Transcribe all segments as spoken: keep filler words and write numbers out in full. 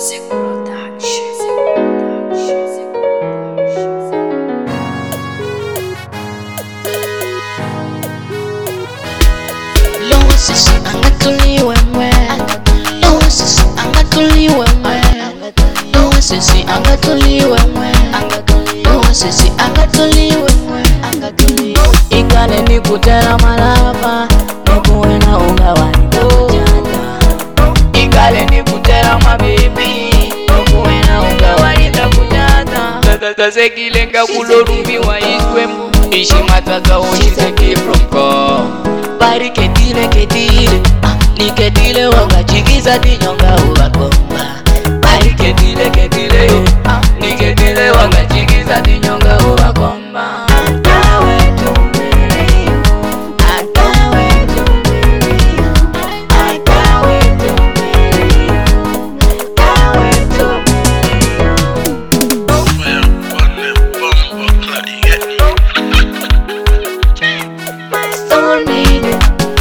Sisi angatuliwe mwe, Lowe sisi angatuliwe mwe, Lowe sisi angatuliwe mwe, Lowe sisi angatuliwe mwe. Ikane ni kutera malapa, nikuwe na unga wani takujata. Ikale ni kutera mabibi, nikuwe na unga wani takujata. Tata kilenga kulorumbi wa iswemu, ishi mataka ushizeki from ko. Bari ketile ketile, ni ketile wanga chigiza di nyonga uwakomba. Bari ketile ketile, ni ketile wanga chigiza di nyonga uwakomba. Akawe tumiri, akawe tumiri, akawe tumiri, akawe tumiri. My soulmate.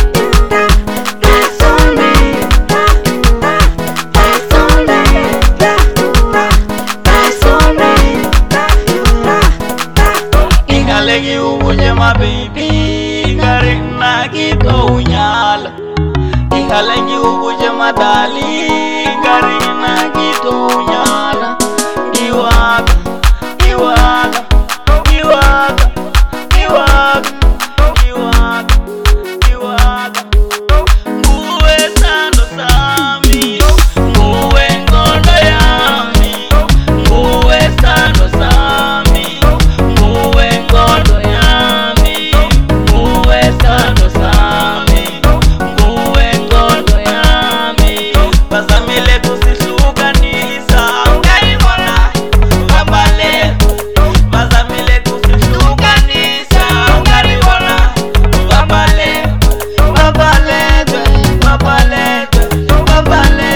Legi ubunye ma baby gari na kito unyala. Ika legi ubunye ma dali gari na kito unyala. Iwaka, iwaka, iwaka, iwaka, iwaka, iwaka. Nguwe sando sami, nguwe ngondo yami, nguwe sando sami, nguwe ngondo yami, nguwe sando sami, nguwe ngondo yami. Bazamile tusishukanisa, ngaibona babale. Bazamile tusishukanisa, ngaibona babale. Babale, babale, babale.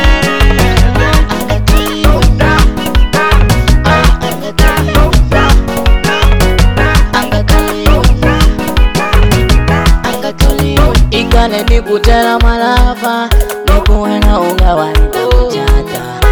Ikane ni kutera malapa, nikuwe na unga wani takujata.